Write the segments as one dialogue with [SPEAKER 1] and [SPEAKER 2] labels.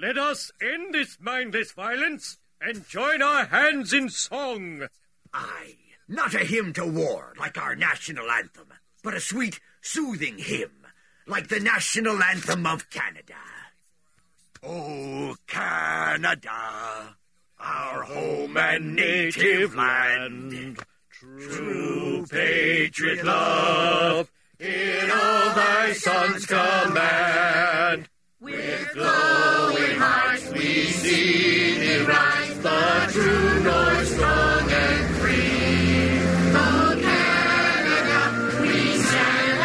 [SPEAKER 1] Let us end this mindless violence and join our hands in song.
[SPEAKER 2] Aye, not a hymn to war like our national anthem, but a sweet, soothing hymn like the national anthem of Canada. Oh, Canada, our home and native land, true patriot love, in all thy sons command. With glowing hearts we see thee rise, the true North strong and free. Oh, Canada, we stand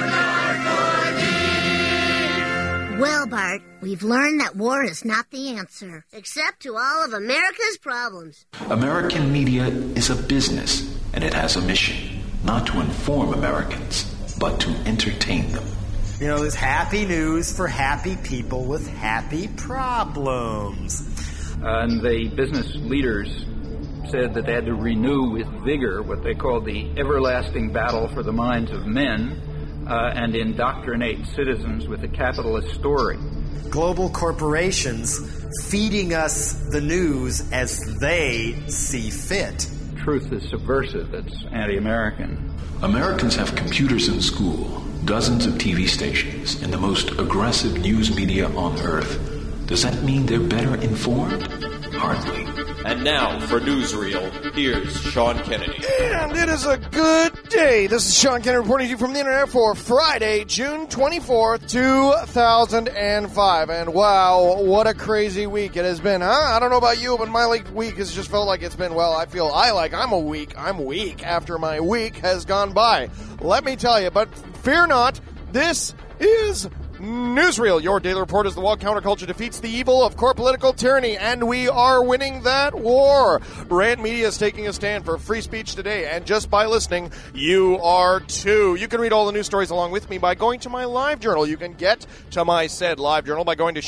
[SPEAKER 2] on guard for thee.
[SPEAKER 3] Well, Bart, we've learned that war is not the answer, except to all of America's problems.
[SPEAKER 4] American media is a business, and it has a mission, not to inform Americans, but to entertain them.
[SPEAKER 5] You know, there's happy news for happy people with happy problems.
[SPEAKER 6] And the business leaders said that they had to renew with vigor what they called the everlasting battle for the minds of men and indoctrinate citizens with a capitalist story.
[SPEAKER 5] Global corporations feeding us the news as they see fit.
[SPEAKER 6] Truth is subversive. It's anti-American.
[SPEAKER 4] Americans have computers in school, dozens of TV stations, and the most aggressive news media on Earth. Does that mean they're better informed? Hardly.
[SPEAKER 7] And now, for Newsreel, here's Sean Kennedy.
[SPEAKER 8] And it is a good day. This is Sean Kennedy reporting to you from the internet for Friday, June 24th, 2005. And wow, what a crazy week it has been, huh? I don't know about you, but my week has just felt like it's been, well, I'm weak after my week has gone by. Let me tell you, but fear not, this is Newsreel, your daily report as the woke counterculture defeats the evil of core political tyranny, and we are winning that war. Rand Media is taking a stand for free speech today, and just by listening, you are too. You can read all the news stories along with me by going to my live journal. You can get to my said live journal by going to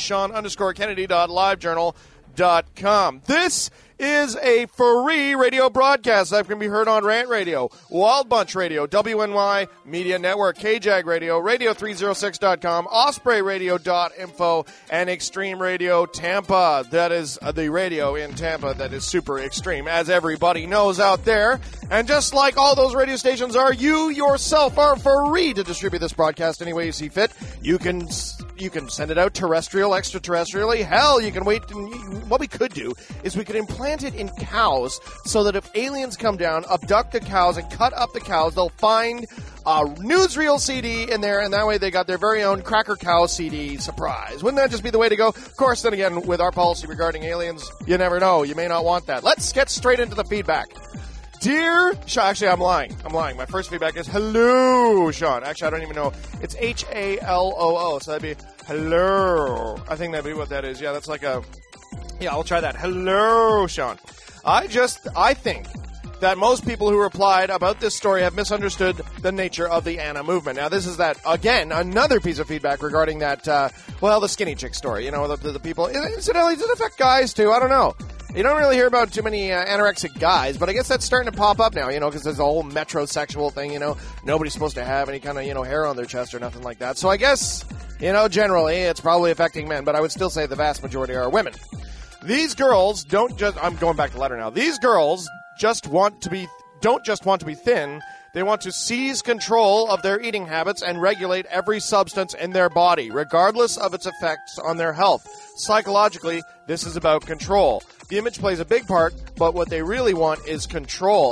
[SPEAKER 8] Sean_Kennedy.livejournal.com. This is a free radio broadcast that can be heard on Rant Radio, Wild Bunch Radio, WNY Media Network, KJAG Radio, Radio306.com, OspreyRadio.info, and Extreme Radio Tampa. That is the radio in Tampa that is super extreme, as everybody knows out there. And just like all those radio stations are, you yourself are free to distribute this broadcast any way you see fit. You can send it out terrestrial, extraterrestrially. Hell, you can wait. What we could do is we could implant it in cows so that if aliens come down, abduct the cows, and cut up the cows, they'll find a Newsreel CD in there, and that way they got their very own Cracker Cow CD surprise. Wouldn't that just be the way to go? Of course, then again, with our policy regarding aliens, you never know. You may not want that. Let's get straight into the feedback. Dear Sean, actually, I'm lying. My first feedback is hello, Sean. Actually, I don't even know. It's HALOO, so that'd be hello. I think that'd be what that is. Yeah, that's like a... Yeah, I'll try that. Hello, Sean. I think that most people who replied about this story have misunderstood the nature of the Anna movement. Now, this is again, another piece of feedback regarding that, the skinny chick story. You know, the people... Incidentally, does it affect guys, too? I don't know. You don't really hear about too many anorexic guys, but I guess that's starting to pop up now, because there's a whole metrosexual thing, Nobody's supposed to have any kind of, hair on their chest or nothing like that. So I guess, generally it's probably affecting men, but I would still say the vast majority are women. These girls I'm going back to the letter now. These girls don't just want to be thin. They want to seize control of their eating habits and regulate every substance in their body, regardless of its effects on their health. Psychologically, this is about control. The image plays a big part, but what they really want is control.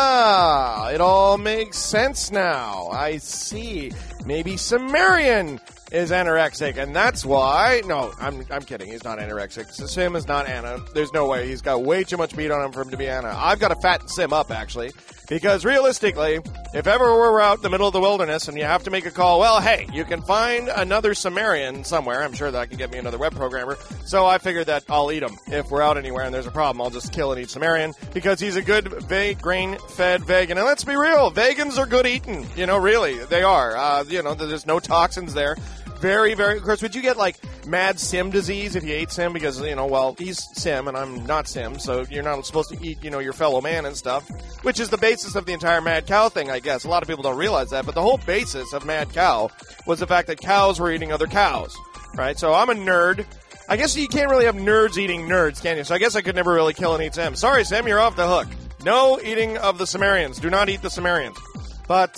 [SPEAKER 8] It all makes sense now. I see. Maybe Sumerian is anorexic, and that's why... No, I'm kidding. He's not anorexic. Sim is not Anna. There's no way. He's got way too much meat on him for him to be Anna. I've got to fatten Sim up, actually, because realistically, if ever we're out in the middle of the wilderness and you have to make a call, well, hey, you can find another Sumerian somewhere. I'm sure that can get me another web programmer. So I figured that I'll eat him. If we're out anywhere and there's a problem, I'll just kill and eat Sumerian because he's a good grain-fed vegan. And let's be real, vegans are good eating. Really, they are. There's no toxins there. Very, very... Of course, would you get, mad Sim disease if you ate Sim? Because, he's Sim and I'm not Sim, so you're not supposed to eat, your fellow man and stuff, which is the basis of the entire mad cow thing, I guess. A lot of people don't realize that, but the whole basis of mad cow was the fact that cows were eating other cows, right? So I'm a nerd, I guess you can't really have nerds eating nerds, can you? So I guess I could never really kill and eat Sam. Sorry, Sam, you're off the hook. No eating of the Sumerians. Do not eat the Sumerians. But,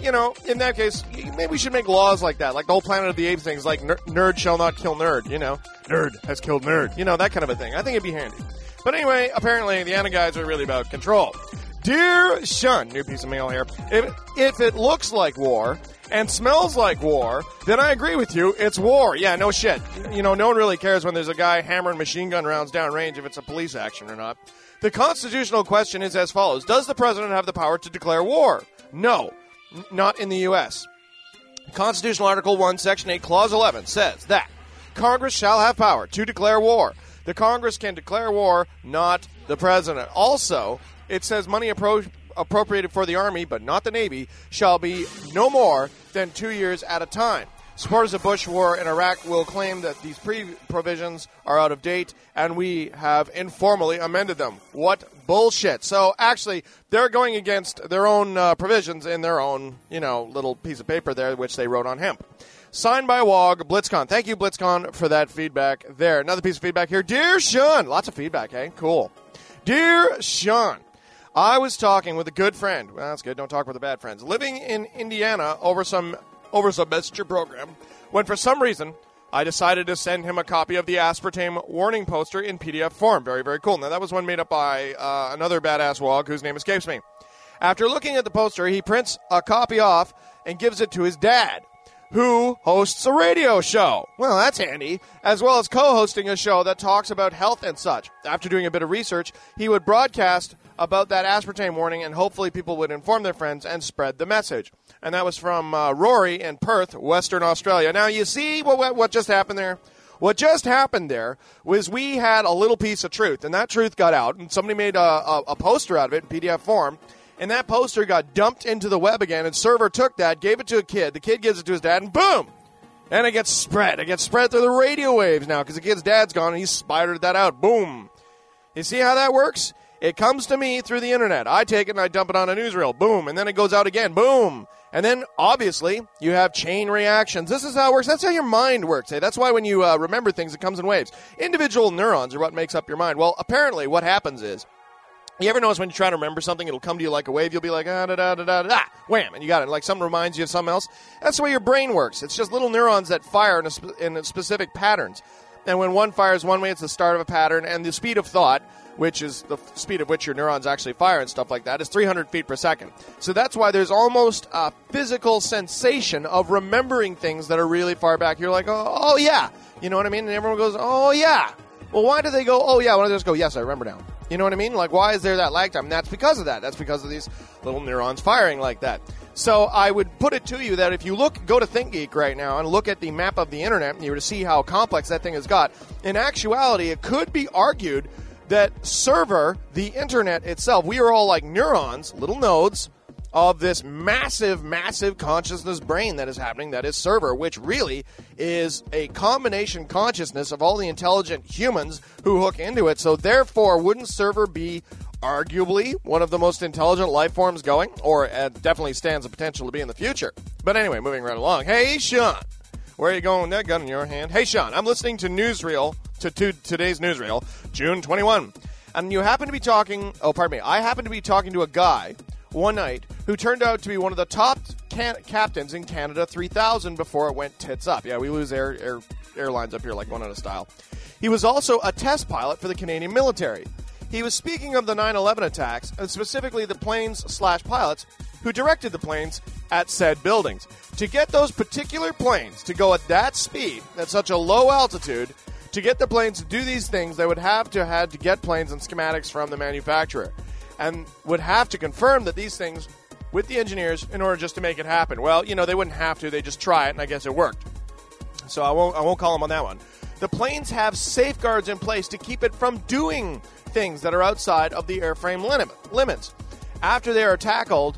[SPEAKER 8] in that case, maybe we should make laws like that. Like the whole Planet of the Apes thing is like nerd shall not kill nerd, Nerd has killed nerd. That kind of a thing. I think it'd be handy. But anyway, apparently the Anna guys are really about control. Dear Sean, new piece of mail here. If it looks like war and smells like war, then I agree with you. It's war. Yeah, no shit. No one really cares when there's a guy hammering machine gun rounds downrange if it's a police action or not. The constitutional question is as follows. Does the president have the power to declare war? No, not in the U.S. Constitutional Article 1, Section 8, Clause 11 says that Congress shall have power to declare war. The Congress can declare war, not the president. Also, it says money appropriated for the Army, but not the Navy, shall be no more than 2 years at a time. Supporters of Bush war in Iraq will claim that these provisions are out of date, and we have informally amended them. What bullshit. So, actually, they're going against their own provisions in their own, little piece of paper there, which they wrote on hemp. Signed by WOG, BlitzCon. Thank you, BlitzCon, for that feedback there. Another piece of feedback here. Dear Sean. Lots of feedback, eh? Cool. Dear Sean, I was talking with a good friend. Well, that's good. Don't talk with the bad friends. Living in Indiana over some messenger program, when for some reason I decided to send him a copy of the aspartame warning poster in PDF form. Very, very cool. Now, that was one made up by another badass WOG whose name escapes me. After looking at the poster, he prints a copy off and gives it to his dad, who hosts a radio show. Well, that's handy, as well as co-hosting a show that talks about health and such. After doing a bit of research, he would broadcast about that aspartame warning, and hopefully people would inform their friends and spread the message. And that was from Rory in Perth, Western Australia. Now, you see what just happened there? What just happened there was we had a little piece of truth, and that truth got out, and somebody made a poster out of it in PDF form, and that poster got dumped into the web again, and server took that, gave it to a kid, the kid gives it to his dad, and boom! And it gets spread. It gets spread through the radio waves now, because the kid's dad's gone, and he spidered that out. Boom! You see how that works? It comes to me through the internet. I take it and I dump it on a newsreel. Boom! And then it goes out again. Boom! And then, obviously, you have chain reactions. This is how it works. That's how your mind works. Eh? That's why when you remember things, it comes in waves. Individual neurons are what makes up your mind. Well, apparently what happens is, you ever notice when you try to remember something, it'll come to you like a wave? You'll be like, da-da-da-da-da, wham, and you got it. Like something reminds you of something else. That's the way your brain works. It's just little neurons that fire in specific patterns. And when one fires one way, it's the start of a pattern. And the speed of thought, which is the speed at which your neurons actually fire and stuff like that, is 300 feet per second. So that's why there's almost a physical sensation of remembering things that are really far back. You're like, oh yeah. You know what I mean? And everyone goes, oh yeah. Well, why do they go, oh yeah? Why don't they just go, yes, I remember now? You know what I mean? Like, why is there that lag time? And that's because of that. That's because of these little neurons firing like that. So I would put it to you that if you go to ThinkGeek right now and look at the map of the internet, and you were to see how complex that thing has got, in actuality, it could be argued that server, the internet itself, we are all like neurons, little nodes, of this massive, massive consciousness brain that is happening, that is server, which really is a combination consciousness of all the intelligent humans who hook into it. So therefore, wouldn't server be arguably one of the most intelligent life forms going? Or definitely stands the potential to be in the future. But anyway, moving right along. Hey, Sean, where are you going with that gun in your hand? Hey, Sean, I'm listening to Newsreel, to today's Newsreel, June 21. And you happen to be talking, I happen to be talking to a guy one night who turned out to be one of the top captains in Canada 3000 before it went tits up. Yeah, we lose airlines up here like one at a style. He was also a test pilot for the Canadian military. He was speaking of the 9/11 attacks, and specifically the planes/pilots who directed the planes at said buildings. To get those particular planes to go at that speed, at such a low altitude, to get the planes to do these things, they would have to get plans and schematics from the manufacturer, and would have to confirm that these things with the engineers in order just to make it happen. Well, they wouldn't have to. They just try it, and I guess it worked. So I won't call them on that one. The planes have safeguards in place to keep it from doing things that are outside of the airframe limits. After they tackled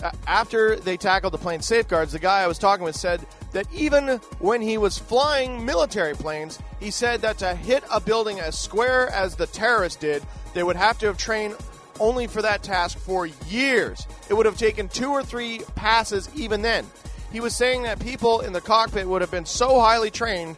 [SPEAKER 8] the plane safeguards, the guy I was talking with said that even when he was flying military planes, he said that to hit a building as square as the terrorists did, they would have to have trained only for that task for years. It would have taken 2 or 3 passes even then. He was saying that people in the cockpit would have been so highly trained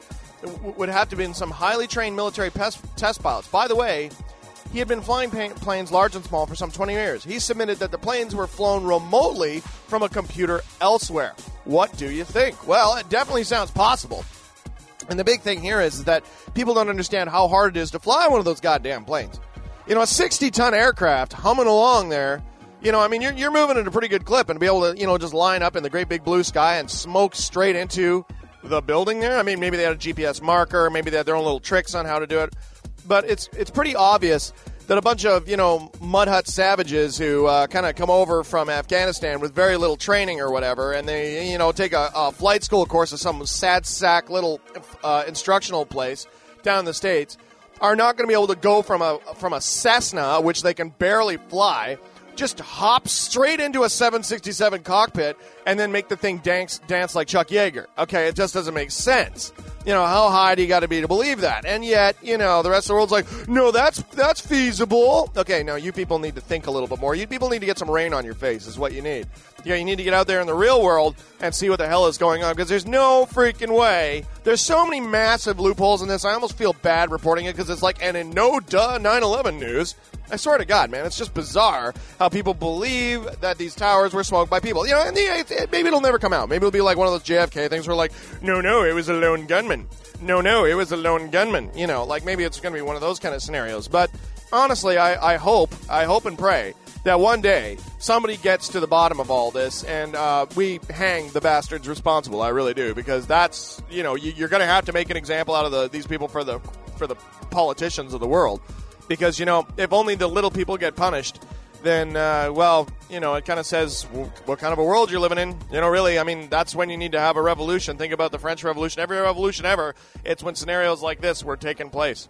[SPEAKER 8] would have to have been some highly trained military test pilots. By the way, he had been flying planes large and small for some 20 years. He submitted that the planes were flown remotely from a computer elsewhere. What do you think? Well, it definitely sounds possible. And the big thing here is that people don't understand how hard it is to fly one of those goddamn planes. You know, a 60-ton aircraft humming along there, you know, I mean, you're moving at a pretty good clip, and to be able to, you know, just line up in the great big blue sky and smoke straight into the building there. I mean, maybe they had a GPS marker, maybe they had their own little tricks on how to do it. But it's pretty obvious that a bunch of, you know, mud hut savages who kind of come over from Afghanistan with very little training or whatever, and they, you know, take a flight school course at some sad sack little instructional place down in the States, are not going to be able to go from a Cessna, which they can barely fly, just hop straight into a 767 cockpit and then make the thing dance like Chuck Yeager. Okay, it just doesn't make sense. You know, how high do you got to be to believe that? And yet, you know, the rest of the world's like, no, that's feasible. Okay, now you people need to think a little bit more. You people need to get some rain on your face is what you need. Yeah, you need to get out there in the real world and see what the hell is going on, because there's no freaking way. There's so many massive loopholes in this. I almost feel bad reporting it, because it's like, and in no 9/11 news, I swear to God, man, it's just bizarre how people believe that these towers were smoked by people. You know, and maybe it'll never come out. Maybe it'll be like one of those JFK things where like, no, it was a lone gunman. No, it was a lone gunman. You know, like maybe it's going to be one of those kind of scenarios. But honestly, I hope and pray that one day somebody gets to the bottom of all this and we hang the bastards responsible. I really do, because that's, you know, you're going to have to make an example out of these people for the politicians of the world, because, you know, if only the little people get punished, then well, you know, it kind of says what kind of a world you're living in. You know, really, I mean, that's when you need to have a revolution. Think about the French Revolution. Every revolution ever, it's when scenarios like this were taking place.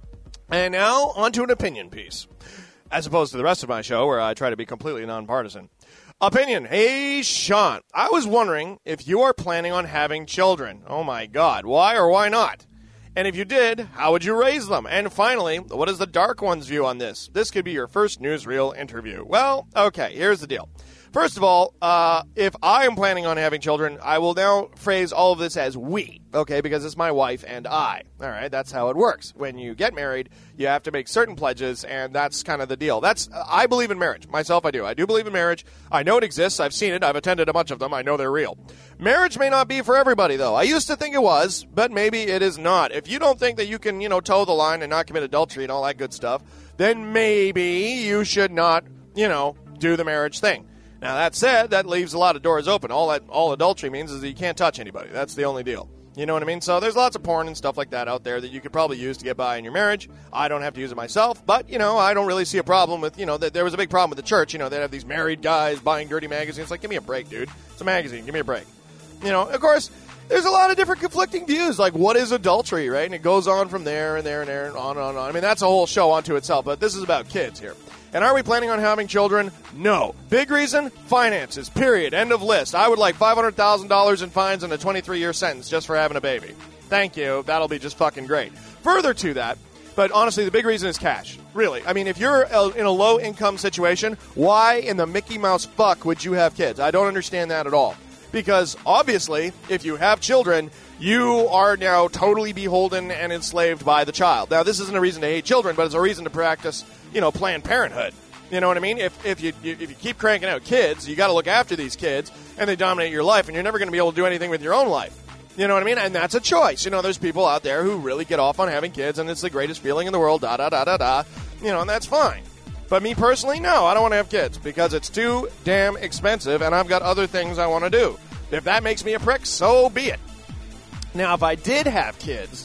[SPEAKER 8] And now on to an opinion piece, as opposed to the rest of my show where I try to be completely nonpartisan. Opinion. Hey, Sean, I was wondering if you are planning on having children. Oh, my God. Why or why not? And if you did, how would you raise them? And finally, what is the Dark One's view on this? This could be your first newsreel interview. Well, okay, here's the deal. First of all, if I am planning on having children, I will now phrase all of this as we, okay, because it's my wife and I. All right, that's how it works. When you get married, you have to make certain pledges, and that's kind of the deal. I believe in marriage. Myself, I do. I do believe in marriage. I know it exists. I've seen it. I've attended a bunch of them. I know they're real. Marriage may not be for everybody, though. I used to think it was, but maybe it is not. If you don't think that you can, you know, toe the line and not commit adultery and all that good stuff, then maybe you should not, you know, do the marriage thing. Now, that said, that leaves a lot of doors open. All adultery means is that you can't touch anybody. That's the only deal. You know what I mean? So there's lots of porn and stuff like that out there that you could probably use to get by in your marriage. I don't have to use it myself, but, you know, I don't really see a problem with, you know, there was a big problem with the church. You know, they'd have these married guys buying dirty magazines. It's like, give me a break, dude. It's a magazine. Give me a break. You know, of course, there's a lot of different conflicting views, like what is adultery, right? And it goes on from there and there and there and on and on and on. I mean, that's a whole show unto itself, but this is about kids here. And are we planning on having children? No. Big reason? Finances. Period. End of list. I would like $500,000 in fines and a 23-year sentence just for having a baby. Thank you. That'll be just fucking great. Further to that, but honestly, the big reason is cash. Really. I mean, if you're in a low-income situation, why in the Mickey Mouse fuck would you have kids? I don't understand that at all. Because, obviously, if you have children, you are now totally beholden and enslaved by the child. Now, this isn't a reason to hate children, but it's a reason to practice, you know, Planned Parenthood. You know what I mean? If you keep cranking out kids, you got to look after these kids, and they dominate your life, and you're never going to be able to do anything with your own life. You know what I mean? And that's a choice. You know, there's people out there who really get off on having kids, and it's the greatest feeling in the world, da-da-da-da-da. You know, and that's fine. But me personally, no, I don't want to have kids because it's too damn expensive, and I've got other things I want to do. If that makes me a prick, so be it. Now, if I did have kids,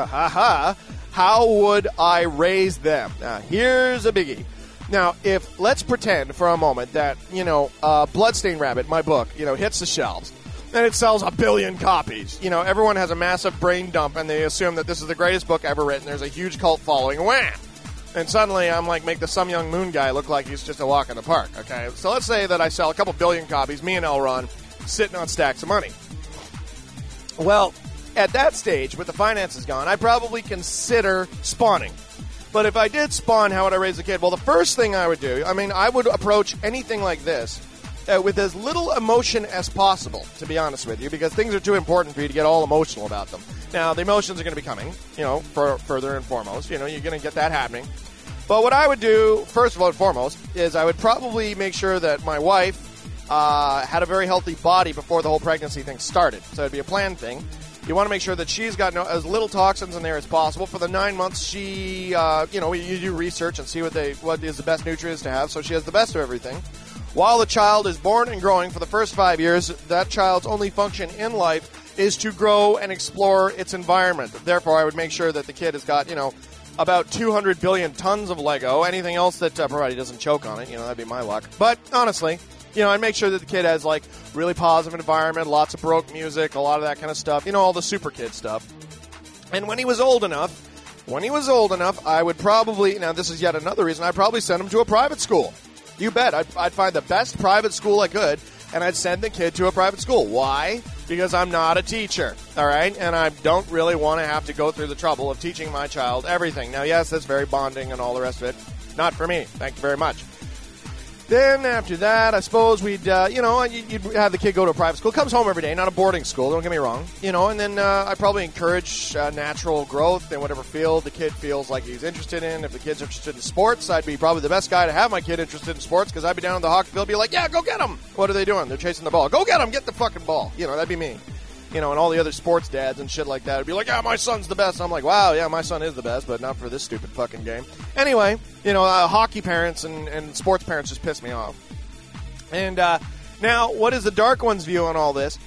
[SPEAKER 8] how would I raise them? Now, here's a biggie. Now, let's pretend for a moment that, you know, Bloodstained Rabbit, my book, you know, hits the shelves, and it sells 1 billion copies. You know, everyone has a massive brain dump, and they assume that this is the greatest book ever written. There's a huge cult following. Wham! And suddenly I'm like, make the Some Young Moon guy look like he's just a walk in the park, okay? So let's say that I sell a couple billion copies, me and L. Ron, sitting on stacks of money. Well, at that stage, with the finances gone, I'd probably consider spawning. But if I did spawn, how would I raise a kid? Well, the first thing I would do, I mean, I would approach anything like this with as little emotion as possible, to be honest with you, because things are too important for you to get all emotional about them. Now, the emotions are going to be coming, for further and foremost. You're going to get that happening. But what I would do, first of all and foremost, is I would probably make sure that my wife had a very healthy body before the whole pregnancy thing started. So it'd be a planned thing. You want to make sure that she's got as little toxins in there as possible. For the 9 months, she, you do research and see what is the best nutrients to have, so she has the best of everything. While the child is born and growing for the first 5 years, that child's only function in life is to grow and explore its environment. Therefore, I would make sure that the kid has got, about 200 billion tons of Lego. Anything else that, provided he doesn't choke on it, that'd be my luck. But honestly, I'd make sure that the kid has, really positive environment, lots of Baroque music, a lot of that kind of stuff, all the super kid stuff. And when he was old enough, I would probably, now this is yet another reason, I'd probably send him to a private school. You bet. I'd find the best private school I could, and I'd send the kid to a private school. Why? Because I'm not a teacher, all right? And I don't really want to have to go through the trouble of teaching my child everything. Now, yes, that's very bonding and all the rest of it. Not for me. Thank you very much. Then after that, I suppose we'd, you'd have the kid go to a private school. Comes home every day, not a boarding school, don't get me wrong. And then I'd probably encourage natural growth in whatever field the kid feels like he's interested in. If the kid's interested in sports, I'd be probably the best guy to have my kid interested in sports, because I'd be down in the hockey field, be like, yeah, go get them. What are they doing? They're chasing the ball. Go get them. Get the fucking ball. That'd be me. And all the other sports dads and shit like that would be like, yeah, my son's the best. I'm like, wow, yeah, my son is the best, but not for this stupid fucking game. Anyway, hockey parents and sports parents just piss me off. And now, what is the Dark One's view on all this?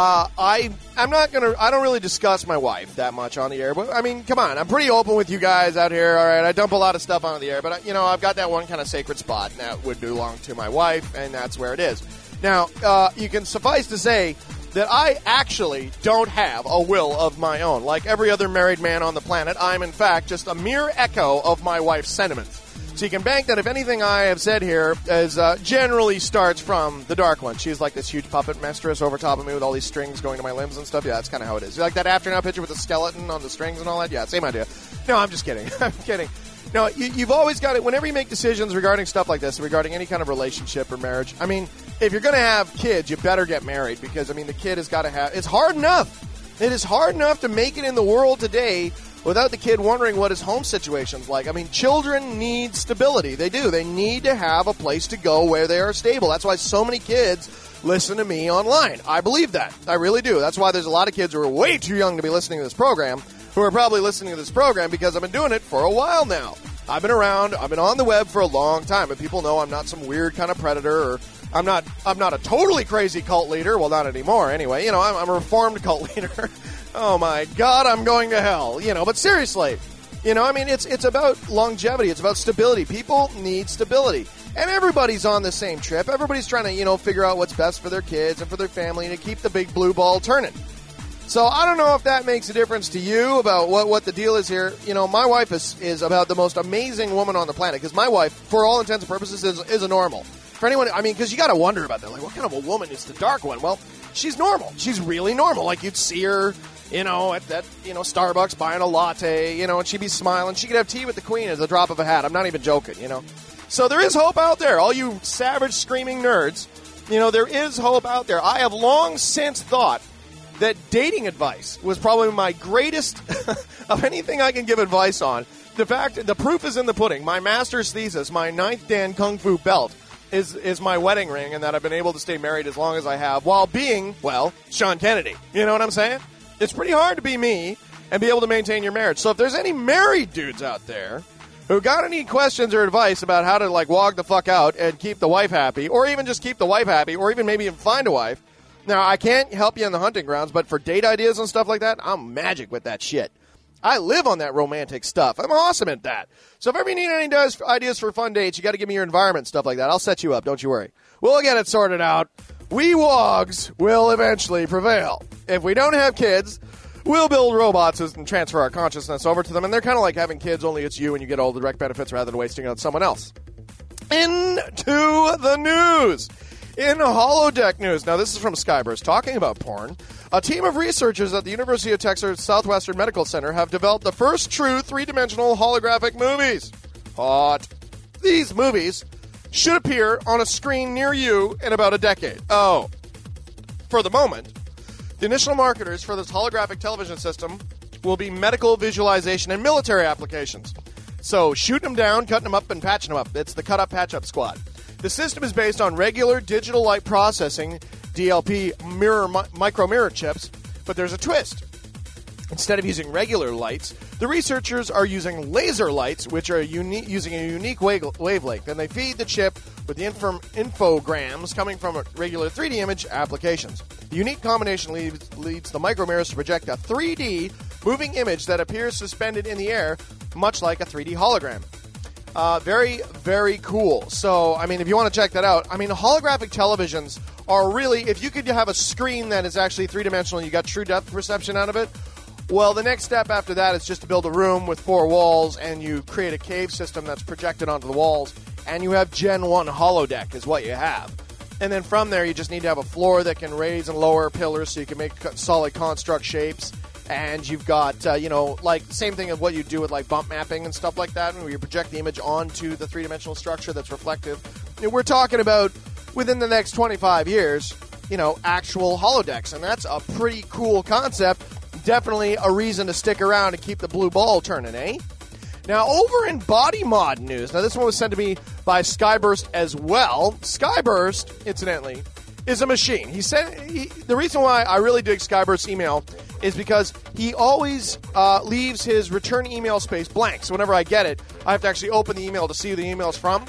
[SPEAKER 8] I don't really discuss my wife that much on the air, but I mean, come on, I'm pretty open with you guys out here, all right? I dump a lot of stuff on the air, but I've got that one kind of sacred spot, and that would belong to my wife, and that's where it is. Now, you can suffice to say that I actually don't have a will of my own. Like every other married man on the planet, I'm in fact just a mere echo of my wife's sentiments. So you can bank that if anything I have said here generally starts from the Dark One. She's like this huge puppet mistress over top of me with all these strings going to my limbs and stuff. Yeah, that's kind of how it is. You like that After Now picture with the skeleton on the strings and all that? Yeah, same idea. No, I'm just kidding. I'm kidding. No, you've always got it. Whenever you make decisions regarding stuff like this, regarding any kind of relationship or marriage, I mean, if you're going to have kids, you better get married, because, I mean, the kid has got to have... It's hard enough. It is hard enough to make it in the world today without the kid wondering what his home situation's like. I mean, children need stability. They do. They need to have a place to go where they are stable. That's why so many kids listen to me online. I believe that. I really do. That's why there's a lot of kids who are way too young to be listening to this program, who are probably listening to this program because I've been doing it for a while now. I've been around. I've been on the web for a long time, but people know I'm not some weird kind of predator, or I'm not a totally crazy cult leader. Well, not anymore anyway. I'm a reformed cult leader. Oh my God, I'm going to hell. But seriously, I mean, it's about longevity. It's about stability. People need stability. And everybody's on the same trip. Everybody's trying to, figure out what's best for their kids and for their family to keep the big blue ball turning. So I don't know if that makes a difference to you about what the deal is here. My wife is about the most amazing woman on the planet, because my wife, for all intents and purposes, is a normal. For anyone, I mean, because you got to wonder about that. Like, what kind of a woman is the Dark One? Well, she's normal. She's really normal. Like, you'd see her, at that, Starbucks buying a latte, and she'd be smiling. She could have tea with the Queen at the drop of a hat. I'm not even joking, So there is hope out there. All you savage, screaming nerds, there is hope out there. I have long since thought that dating advice was probably my greatest of anything I can give advice on. The proof is in the pudding. My master's thesis, my 9th Dan Kung Fu belt, is my wedding ring, and that I've been able to stay married as long as I have while being, well, Sean Kennedy. You know what I'm saying? It's pretty hard to be me and be able to maintain your marriage. So if there's any married dudes out there who got any questions or advice about how to, wog the fuck out and keep the wife happy, or even just keep the wife happy, or even maybe find a wife, now, I can't help you in the hunting grounds, but for date ideas and stuff like that, I'm magic with that shit. I live on that romantic stuff. I'm awesome at that. So if ever you need any ideas for fun dates, you got to give me your environment, stuff like that. I'll set you up. Don't you worry. We'll get it sorted out. We wogs will eventually prevail. If we don't have kids, we'll build robots and transfer our consciousness over to them. And they're kind of like having kids, only it's you and you get all the direct benefits rather than wasting it on someone else. Into the news. In holodeck news, now this is from Skyburst, talking about porn, a team of researchers at the University of Texas Southwestern Medical Center have developed the first true three-dimensional holographic movies. Hot. These movies should appear on a screen near you in about a decade. Oh, for the moment, The initial marketers for this holographic television system will be medical visualization and military applications. So shooting them down, cutting them up, and patching them up. It's the cut-up, patch-up squad. The system is based on regular digital light processing, DLP micro mirror chips, but there's a twist. Instead of using regular lights, the researchers are using laser lights, which are using a unique wavelength, and they feed the chip with the infograms coming from regular 3D image applications. The unique combination leads the micromirrors to project a 3D moving image that appears suspended in the air, much like a 3D hologram. Very, very cool. So, I mean, if you want to check that out, I mean, holographic televisions are really, if you could have a screen that is actually three-dimensional and you got true depth perception out of it, well, the next step after that is just to build a room with 4 walls, and you create a cave system that's projected onto the walls, and you have Gen 1 holodeck is what you have. And then from there, you just need to have a floor that can raise and lower pillars so you can make solid construct shapes. And you've got, like, same thing as what you do with, like, bump mapping and stuff like that, where you project the image onto the three-dimensional structure that's reflective. And we're talking about, within the next 25 years, actual holodecks. And that's a pretty cool concept. Definitely a reason to stick around and keep the blue ball turning, eh? Now, over in body mod news, now this one was sent to me by Skyburst as well. Skyburst, incidentally, is a machine. The reason why I really dig Skyburst's email is because he always leaves his return email space blank. So whenever I get it, I have to actually open the email to see who the email's from.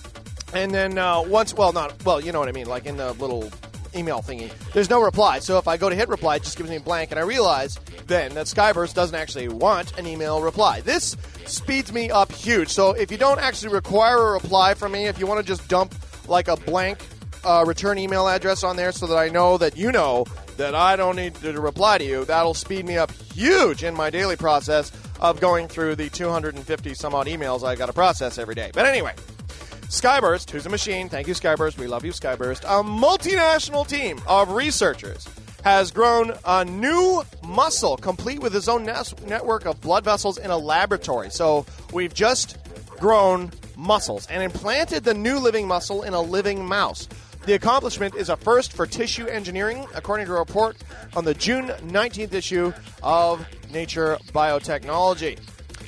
[SPEAKER 8] And then you know what I mean, like in the little email thingy, there's no reply. So if I go to hit reply, it just gives me a blank, and I realize then that Skyburst doesn't actually want an email reply. This speeds me up huge. So if you don't actually require a reply from me, if you want to just dump like a blank return email address on there so that I know that you know that I don't need to reply to you, that'll speed me up huge in my daily process of going through the 250 some odd emails I got to process every day. But anyway, Skyburst, who's a machine, thank you Skyburst, we love you Skyburst, a multinational team of researchers has grown a new muscle complete with his own network of blood vessels in a laboratory. So we've just grown muscles and implanted the new living muscle in a living mouse. The accomplishment is a first for tissue engineering, according to a report on the June 19th issue of Nature Biotechnology.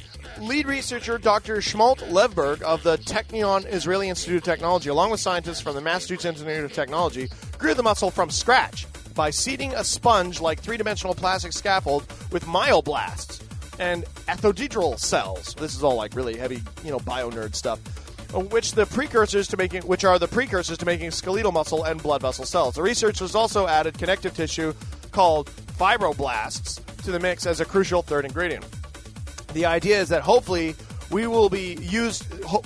[SPEAKER 8] Lead researcher Dr. Shmuel Levberg of the Technion Israeli Institute of Technology, along with scientists from the Massachusetts Institute of Technology, grew the muscle from scratch by seeding a sponge-like three-dimensional plastic scaffold with myoblasts and ethodiedral cells. This is all like really heavy, bio-nerd stuff. Which are the precursors to making skeletal muscle and blood vessel cells. The researchers also added connective tissue called fibroblasts to the mix as a crucial third ingredient. The idea is that hopefully will be used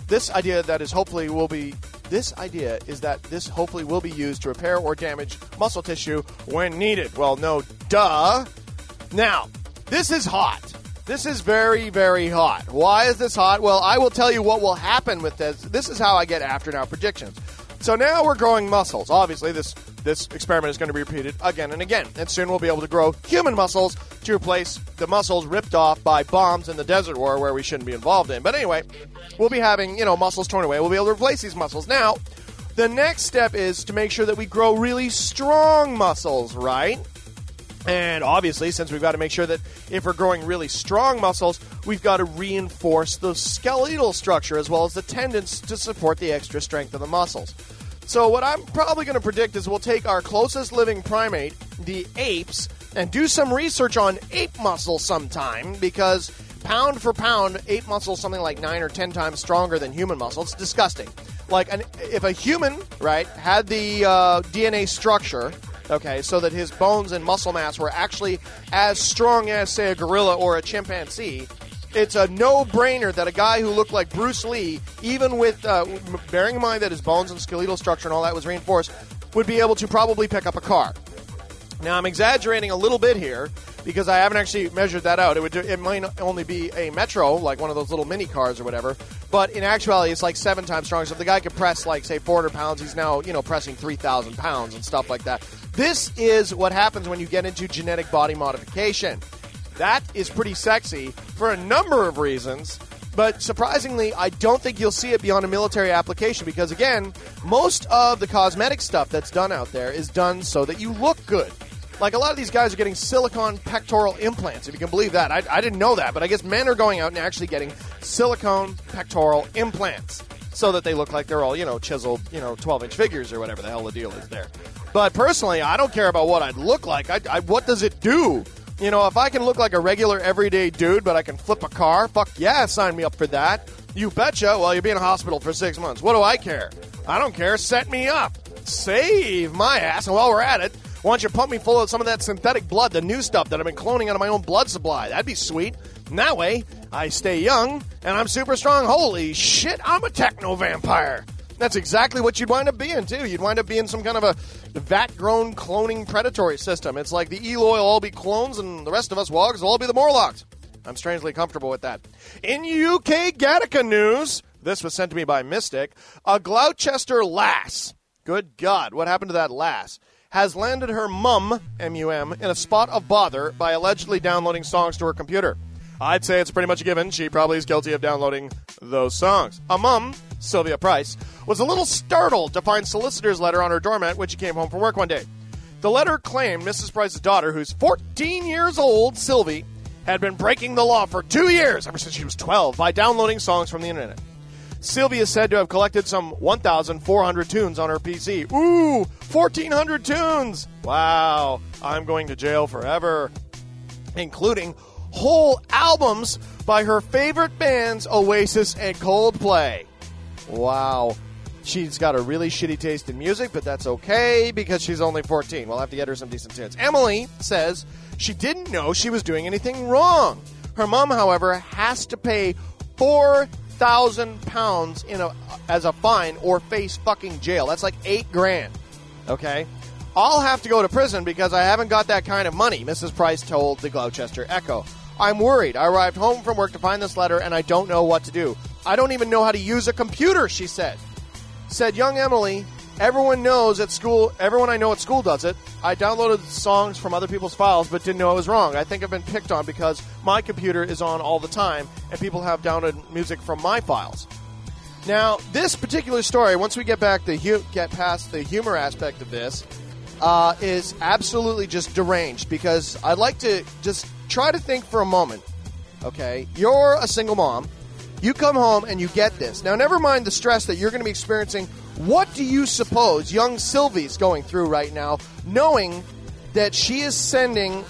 [SPEAKER 8] to repair or damage muscle tissue when needed. Well, no, duh. Now, this is hot. This is very, very hot. Why is this hot? Well, I will tell you what will happen with this. This is how I get after now predictions. So now we're growing muscles. Obviously, this experiment is going to be repeated again and again. And soon we'll be able to grow human muscles to replace the muscles ripped off by bombs in the desert war where we shouldn't be involved in. But anyway, we'll be having, muscles torn away. We'll be able to replace these muscles. Now, the next step is to make sure that we grow really strong muscles, right? And obviously, since we've got to make sure that if we're growing really strong muscles, we've got to reinforce the skeletal structure as well as the tendons to support the extra strength of the muscles. So what I'm probably going to predict is we'll take our closest living primate, the apes, and do some research on ape muscle sometime, because pound for pound, ape muscle is something like 9 or 10 times stronger than human muscle. It's disgusting. If a human, right, had the DNA structure, okay, so that his bones and muscle mass were actually as strong as, say, a gorilla or a chimpanzee, it's a no-brainer that a guy who looked like Bruce Lee, even with, bearing in mind that his bones and skeletal structure and all that was reinforced, would be able to probably pick up a car. Now, I'm exaggerating a little bit here, because I haven't actually measured that out. It might only be a Metro, like one of those little mini cars or whatever, but in actuality, it's like 7 times stronger. So if the guy could press, like, say, 400 pounds, he's now, pressing 3,000 pounds and stuff like that. This is what happens when you get into genetic body modification. That is pretty sexy for a number of reasons, but surprisingly, I don't think you'll see it beyond a military application because, again, most of the cosmetic stuff that's done out there is done so that you look good. Like, a lot of these guys are getting silicone pectoral implants, if you can believe that. I didn't know that, but I guess men are going out and actually getting silicone pectoral implants so that they look like they're all, chiseled, 12-inch figures or whatever the hell the deal is there. But personally, I don't care about what I'd look like. What does it do? If I can look like a regular everyday dude, but I can flip a car, fuck yeah, sign me up for that. You betcha. Well, you'll be in a hospital for 6 months. What do I care? I don't care. Set me up. Save my ass. And while we're at it, why don't you pump me full of some of that synthetic blood, the new stuff that I've been cloning out of my own blood supply? That'd be sweet. And that way, I stay young, and I'm super strong. Holy shit, I'm a techno-vampire. That's exactly what you'd wind up being, too. You'd wind up being some kind of a vat-grown cloning predatory system. It's like the Eloi will all be clones, and the rest of us wogs will all be the Morlocks. I'm strangely comfortable with that. In UK Gattaca news, this was sent to me by Mystic, a Gloucester lass, good God, what happened to that lass, has landed her mum, M-U-M, in a spot of bother by allegedly downloading songs to her computer. I'd say it's pretty much a given. She probably is guilty of downloading those songs. A mum, Sylvia Price, was a little startled to find solicitor's letter on her doormat when she came home from work one day. The letter claimed Mrs. Price's daughter, who's 14 years old, Sylvie, had been breaking the law for 2 years, ever since she was 12, by downloading songs from the internet. Sylvie is said to have collected some 1,400 tunes on her PC. Ooh, 1,400 tunes! Wow, I'm going to jail forever. Including whole albums by her favorite bands, Oasis and Coldplay. Wow. She's got a really shitty taste in music, but that's okay because she's only 14. We'll have to get her some decent tunes. Emily says she didn't know she was doing anything wrong. Her mom, however, has to pay £4,000 as a fine or face fucking jail. That's like $8,000. Okay? I'll have to go to prison because I haven't got that kind of money, Mrs. Price told the Gloucester Echo. I'm worried. I arrived home from work to find this letter, and I don't know what to do. I don't even know how to use a computer, she said. Said young Emily, everyone I know at school does it. I downloaded songs from other people's files, but didn't know it was wrong. I think I've been picked on because my computer is on all the time, and people have downloaded music from my files. Now, this particular story, once we get past the humor aspect of this, is absolutely just deranged because I'd like to just try to think for a moment, okay? You're a single mom. You come home and you get this. Now, never mind the stress that you're going to be experiencing. What do you suppose young Sylvie's going through right now, knowing that she is sending,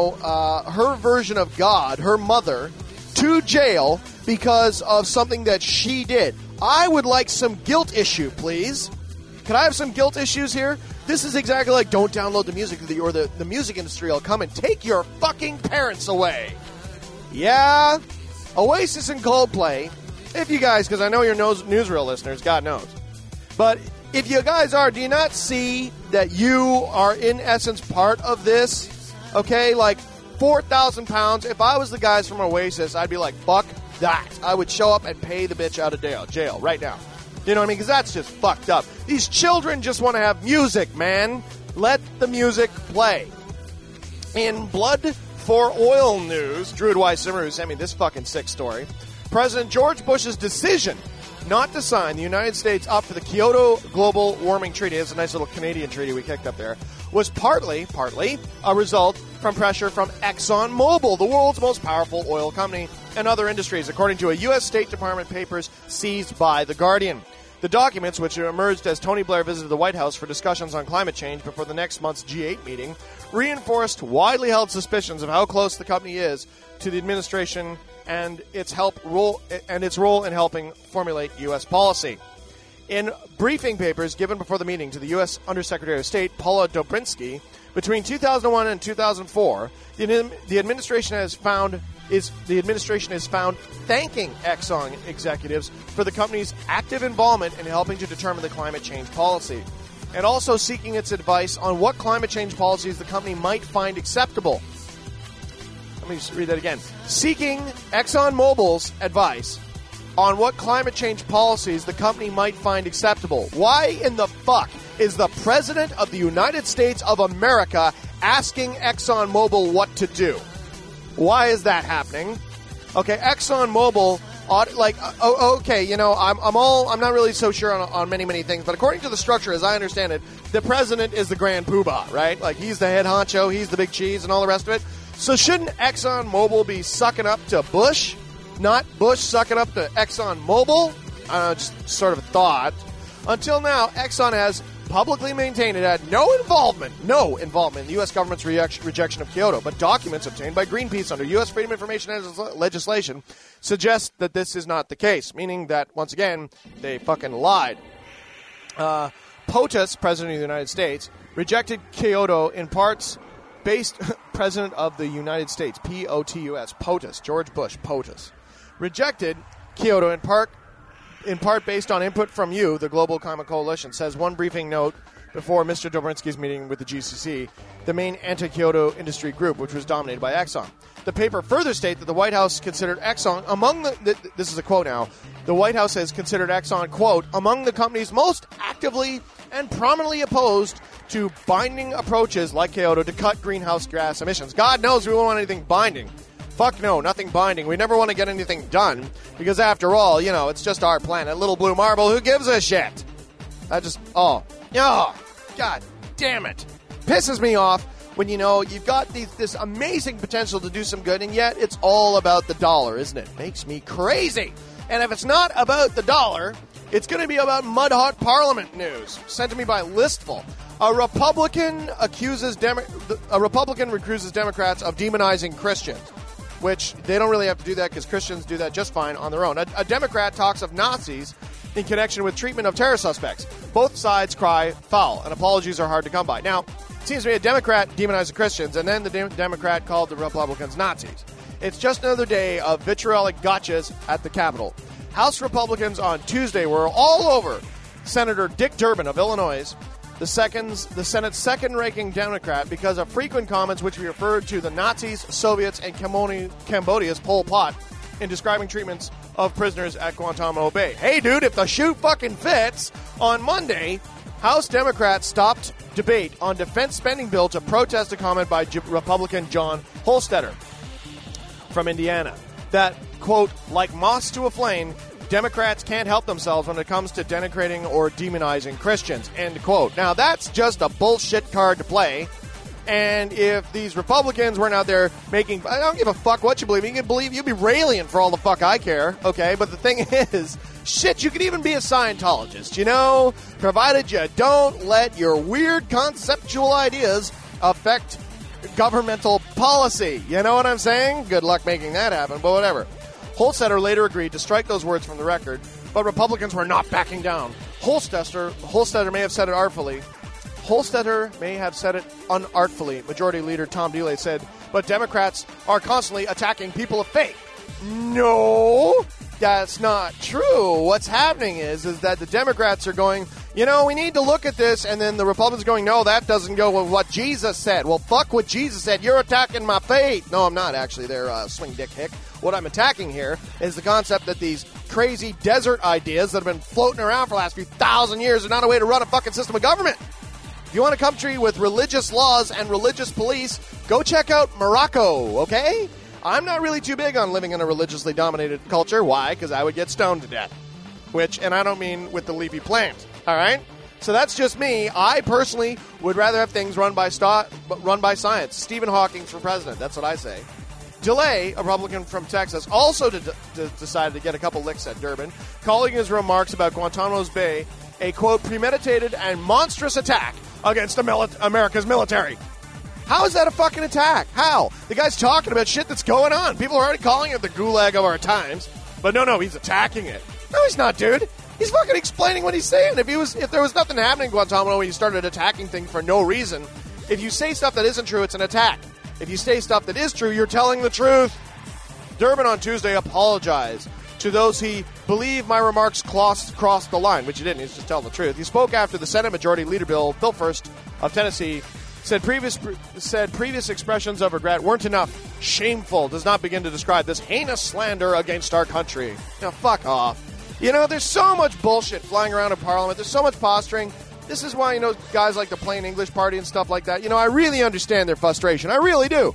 [SPEAKER 8] her version of God, her mother, to jail because of something that she did? I would like some guilt issue, please. Could I have some guilt issues here? This is exactly like don't download the music or the music industry will come and take your fucking parents away. Yeah, Oasis and Coldplay, if you guys, because I know you're newsreel listeners, God knows. But if you guys are, do you not see that you are in essence part of this? Okay, like £4,000. If I was the guys from Oasis, I'd be like, fuck that. I would show up and pay the bitch out of jail right now. You know what I mean? Because that's just fucked up. These children just want to have music, man. Let the music play. In Blood for Oil news, Druid Weiss-Zimmer, who sent me this fucking sick story, President George Bush's decision not to sign the United States up for the Kyoto Global Warming Treaty, it's a nice little Canadian treaty we kicked up there, was partly a result from pressure from ExxonMobil, the world's most powerful oil company, and other industries, according to a U.S. State Department papers seized by The Guardian. The documents, which emerged as Tony Blair visited the White House for discussions on climate change before the next month's G8 meeting, reinforced widely held suspicions of how close the company is to the administration and its role in helping formulate U.S. policy. In briefing papers given before the meeting to the U.S. Undersecretary of State Paula Dobrinsky, between 2001 and 2004, the administration is found thanking Exxon executives for the company's active involvement in helping to determine the climate change policy, and also seeking its advice on what climate change policies the company might find acceptable. Let me just read that again. Seeking ExxonMobil's advice on what climate change policies the company might find acceptable. Why in the fuck is the President of the United States of America asking ExxonMobil what to do? Why is that happening? Okay, ExxonMobil Okay, you know, I'm not really so sure on many things, but according to the structure, as I understand it, the president is the grand poobah, right? Like, he's the head honcho, he's the big cheese, and all the rest of it. So shouldn't ExxonMobil be sucking up to Bush, not Bush sucking up to ExxonMobil? Just sort of a thought. Until now, Exxon has publicly maintained it had no involvement in the U.S. government's rejection of Kyoto, but documents obtained by Greenpeace under U.S. Freedom of Information legislation suggest that this is not the case, meaning that, once again, they fucking lied. POTUS, President of the United States, rejected Kyoto in parts based... President of the United States, POTUS, POTUS, George Bush, POTUS, rejected Kyoto in part based on input from you, the Global Climate Coalition, says one briefing note before Mr. Dobrinsky's meeting with the GCC, the main anti-Kyoto industry group, which was dominated by Exxon. The paper further states that the White House considered Exxon among this is a quote now, the White House has considered Exxon, quote, among the companies most actively and prominently opposed to binding approaches like Kyoto to cut greenhouse gas emissions. God knows we won't want anything binding. Fuck no, nothing binding. We never want to get anything done because, after all, you know, it's just our planet. Little blue marble, who gives a shit? God damn it. Pisses me off when, you know, you've got this amazing potential to do some good, and yet it's all about the dollar, isn't it? Makes me crazy. And if it's not about the dollar, it's going to be about mud-hot parliament news, sent to me by Listful. A Republican accuses Democrats of demonizing Christians, which they don't really have to do that because Christians do that just fine on their own. A Democrat talks of Nazis in connection with treatment of terror suspects. Both sides cry foul, and apologies are hard to come by. Now, it seems to me a Democrat demonized the Christians, and then the Democrat called the Republicans Nazis. It's just another day of vitriolic gotchas at the Capitol. House Republicans on Tuesday were all over Senator Dick Durbin of Illinois, the Senate's second-ranking Democrat, because of frequent comments which referred to the Nazis, Soviets, and Cambodia's Pol Pot in describing treatments of prisoners at Guantanamo Bay. Hey, dude, if the shoe fucking fits, on Monday, House Democrats stopped debate on defense spending bill to protest a comment by Republican John Holstetter from Indiana that, quote, like moths to a flame, Democrats can't help themselves when it comes to denigrating or demonizing Christians, end quote. Now, that's just a bullshit card to play. And if these Republicans weren't out there making... I don't give a fuck what you believe. You can believe you'd be rallying for all the fuck I care, okay? But the thing is, shit, you could even be a Scientologist, you know? Provided you don't let your weird conceptual ideas affect governmental policy. You know what I'm saying? Good luck making that happen, but whatever. Holstetter later agreed to strike those words from the record, but Republicans were not backing down. Holstetter may have said it artfully. Holstetter may have said it unartfully. Majority Leader Tom DeLay said, but Democrats are constantly attacking people of faith. No, that's not true. What's happening is that the Democrats are going, you know, we need to look at this, and then the Republicans going, no, that doesn't go with what Jesus said. Well, fuck what Jesus said. You're attacking my faith. No, I'm not, actually. They're swing dick hick. What I'm attacking here is the concept that these crazy desert ideas that have been floating around for the last few thousand years are not a way to run a fucking system of government. If you want a country with religious laws and religious police, go check out Morocco, okay? I'm not really too big on living in a religiously dominated culture. Why? Because I would get stoned to death. And I don't mean with the leafy plant, all right? So that's just me. I personally would rather have things run by science. Stephen Hawking for president, that's what I say. DeLay, a Republican from Texas, also decided to get a couple licks at Durbin, calling his remarks about Guantanamo Bay a, quote, premeditated and monstrous attack against America's military. How is that a fucking attack? How? The guy's talking about shit that's going on. People are already calling it the gulag of our times. But no, he's attacking it. No, he's not, dude. He's fucking explaining what he's saying. If there was nothing happening in Guantanamo and you started attacking things for no reason, if you say stuff that isn't true, it's an attack. If you say stuff that is true, you're telling the truth. Durbin on Tuesday apologized to those he believed my remarks crossed the line, which he didn't. He's just telling the truth. He spoke after the Senate Majority Leader Bill First of Tennessee said previous expressions of regret weren't enough. Shameful does not begin to describe this heinous slander against our country. Now, fuck off. You know, there's so much bullshit flying around in Parliament. There's so much posturing. This is why, you know, guys like the Plain English Party and stuff like that, you know, I really understand their frustration. I really do.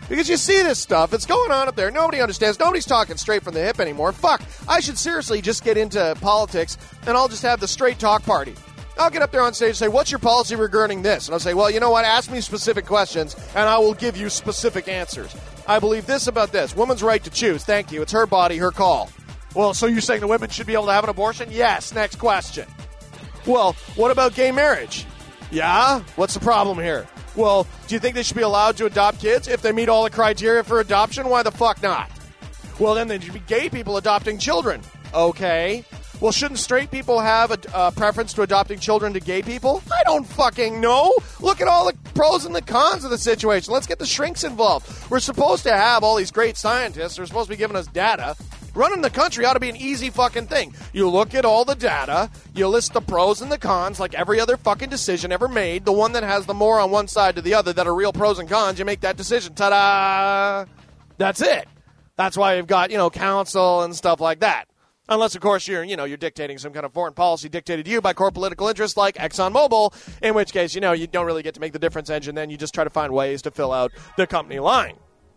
[SPEAKER 8] Because you see this stuff. It's going on up there. Nobody understands. Nobody's talking straight from the hip anymore. Fuck. I should seriously just get into politics, and I'll just have the straight talk party. I'll get up there on stage and say, what's your policy regarding this? And I'll say, well, you know what? Ask me specific questions, and I will give you specific answers. I believe this about this. Woman's right to choose. Thank you. It's her body, her call. Well, so you're saying the women should be able to have an abortion? Yes. Next question. Well, what about gay marriage? Yeah? What's the problem here? Well, do you think they should be allowed to adopt kids if they meet all the criteria for adoption? Why the fuck not? Well, then there should be gay people adopting children. Okay. Well, shouldn't straight people have a preference to adopting children to gay people? I don't fucking know. Look at all the pros and the cons of the situation. Let's get the shrinks involved. We're supposed to have all these great scientists. They're supposed to be giving us data. Running the country ought to be an easy fucking thing. You look at all the data, you list the pros and the cons like every other fucking decision ever made. The one that has the more on one side to the other that are real pros and cons, you make that decision. Ta-da! That's it. That's why you've got, council and stuff like that. Unless, of course, you're dictating some kind of foreign policy dictated to you by core political interests like ExxonMobil, in which case, you don't really get to make the difference engine. Then you just try to find ways to fill out the company line.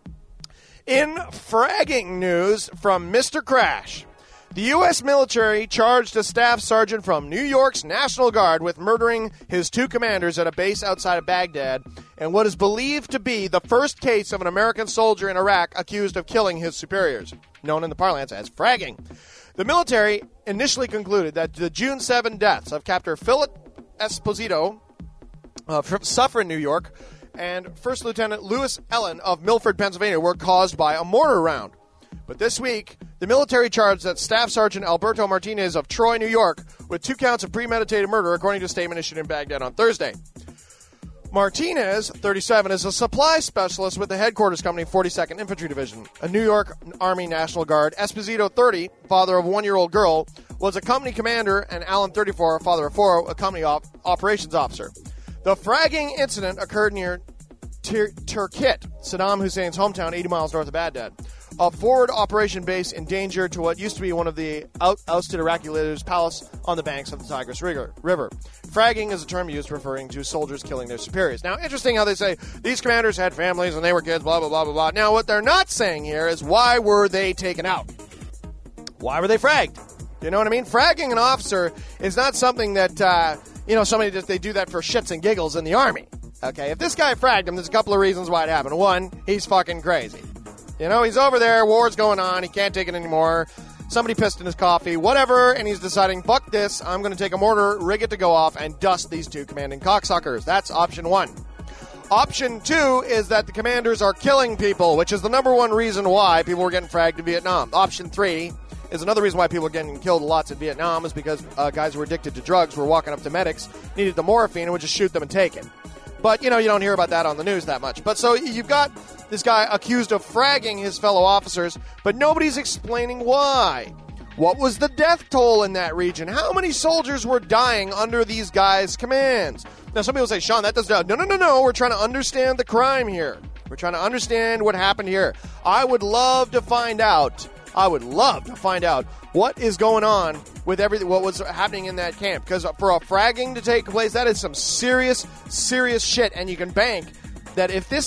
[SPEAKER 8] In fragging news from Mr. Crash, the U.S. military charged a staff sergeant from New York's National Guard with murdering his 2 commanders at a base outside of Baghdad and what is believed to be the first case of an American soldier in Iraq accused of killing his superiors, known in the parlance as fragging. The military initially concluded that the June 7 deaths of Captain Philip Esposito from Suffern, New York, and First Lieutenant Louis Ellen of Milford, Pennsylvania, were caused by a mortar round. But this week, the military charged that Staff Sergeant Alberto Martinez of Troy, New York, with 2 counts of premeditated murder, according to a statement issued in Baghdad on Thursday. Martinez, 37, is a supply specialist with the headquarters company 42nd Infantry Division, a New York Army National Guard. Esposito, 30, father of a 1-year-old girl, was a company commander, and Allen, 34, father of 4, a company operations officer. The fragging incident occurred near Turkit, Saddam Hussein's hometown, 80 miles north of Baghdad. A forward operation base endangered to what used to be one of the ousted Iraqi leaders' palace on the banks of the Tigris River. Fragging is a term used referring to soldiers killing their superiors. Now, interesting how they say these commanders had families and they were kids, blah, blah, blah, blah, blah. Now, what they're not saying here is why were they taken out? Why were they fragged? You know what I mean? Fragging an officer is not something that, they do that for shits and giggles in the Army. Okay, if this guy fragged him, there's a couple of reasons why it happened. One, he's fucking crazy. He's over there, war's going on, he can't take it anymore. Somebody pissed in his coffee, whatever, and he's deciding, fuck this, I'm going to take a mortar, rig it to go off, and dust these 2 commanding cocksuckers. That's option 1. Option 2 is that the commanders are killing people, which is the number 1 reason why people were getting fragged in Vietnam. Option 3 is another reason why people were getting killed lots in Vietnam is because guys who were addicted to drugs were walking up to medics, needed the morphine, and would just shoot them and take it. But, you don't hear about that on the news that much. But so you've got this guy accused of fragging his fellow officers, but nobody's explaining why. What was the death toll in that region? How many soldiers were dying under these guys' commands? Now, some people say, Sean, that doesn't... No. We're trying to understand the crime here. We're trying to understand what happened here. I would love to find out what is going on with everything, what was happening in that camp. Because for a fragging to take place, that is some serious, serious shit. And you can bank that if this